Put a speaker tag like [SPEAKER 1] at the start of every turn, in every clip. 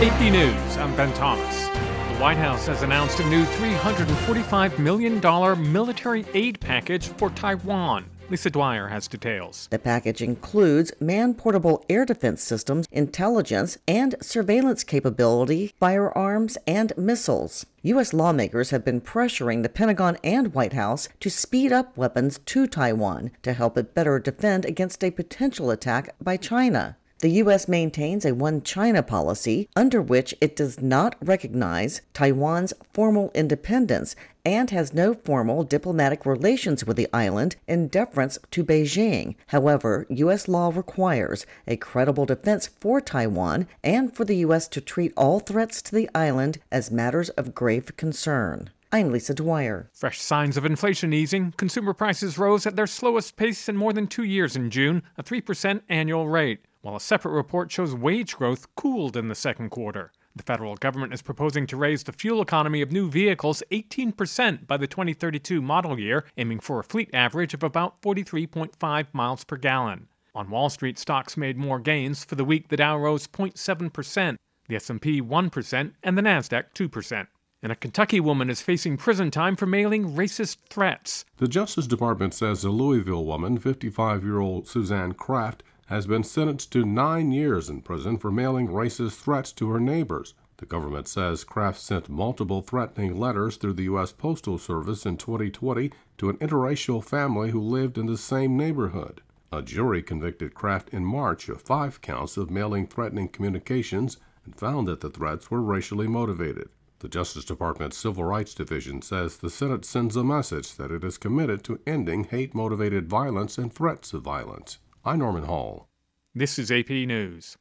[SPEAKER 1] AP News, I'm Ben Thomas. The White House has announced a new $345 million military aid package for Taiwan. Lisa Dwyer has details.
[SPEAKER 2] The package includes man-portable air defense systems, intelligence, and surveillance capability, firearms, and missiles. U.S. lawmakers have been pressuring the Pentagon and White House to speed up weapons to Taiwan to help it better defend against a potential attack by China. The U.S. maintains a one China policy under which it does not recognize Taiwan's formal independence and has no formal diplomatic relations with the island in deference to Beijing. However, U.S. law requires a credible defense for Taiwan and for the U.S. to treat all threats to the island as matters of grave concern. I'm Lisa Dwyer.
[SPEAKER 1] Fresh signs of inflation easing. Consumer prices rose at their slowest pace in more than 2 years in June, a 3% annual rate, while a separate report shows wage growth cooled in the second quarter. The federal government is proposing to raise the fuel economy of new vehicles 18% by the 2032 model year, aiming for a fleet average of about 43.5 miles per gallon. On Wall Street, stocks made more gains. For the week, the Dow rose 0.7%, the S&P 1%, and the Nasdaq 2%. And a Kentucky woman is facing prison time for mailing racist threats.
[SPEAKER 3] The Justice Department says a Louisville woman, 55-year-old Suzanne Kraft, has been sentenced to 9 years in prison for mailing racist threats to her neighbors. The government says Kraft sent multiple threatening letters through the U.S. Postal Service in 2020 to an interracial family who lived in the same neighborhood. A jury convicted Kraft in March of 5 counts of mailing threatening communications and found that the threats were racially motivated. The Justice Department's Civil Rights Division says the Senate sends a message that it is committed to ending hate-motivated violence and threats of violence. I'm Norman Hall.
[SPEAKER 1] This is AP News.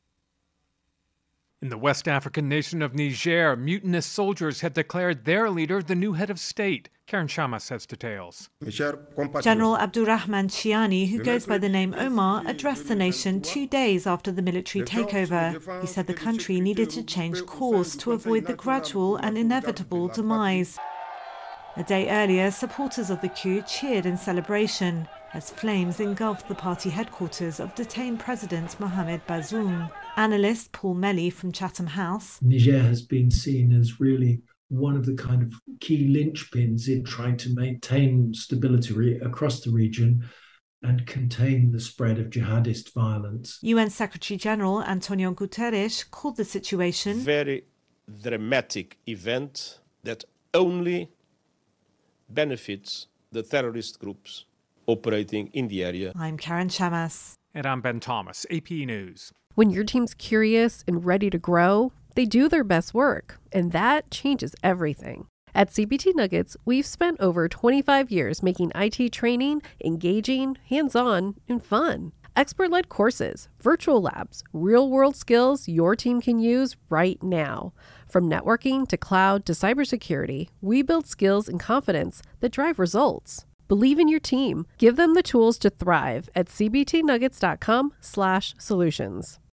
[SPEAKER 1] In the West African nation of Niger, mutinous soldiers have declared their leader the new head of state. Karen Shamas has details.
[SPEAKER 4] General Abdurrahman Chiani, who goes by the name Omar, addressed the nation 2 days after the military takeover. He said the country needed to change course to avoid the gradual and inevitable demise. A day earlier, supporters of the coup cheered in celebration as flames engulfed the party headquarters of detained President Mohamed Bazoum. Analyst Paul Melly from Chatham House.
[SPEAKER 5] Niger has been seen as really one of the kind of key linchpins in trying to maintain stability across the region and contain the spread of jihadist violence.
[SPEAKER 4] UN Secretary General Antonio Guterres called the situation
[SPEAKER 6] very dramatic event that only benefits the terrorist groups operating in the area.
[SPEAKER 4] I'm Karen Shamas.
[SPEAKER 1] And I'm Ben Thomas, AP News.
[SPEAKER 7] When your team's curious and ready to grow, they do their best work, and that changes everything. At CBT Nuggets, we've spent over 25 years making IT training engaging, hands-on, and fun. Expert-led courses, virtual labs, real-world skills your team can use right now. From networking to cloud to cybersecurity, we build skills and confidence that drive results. Believe in your team. Give them the tools to thrive at cbtnuggets.com/solutions.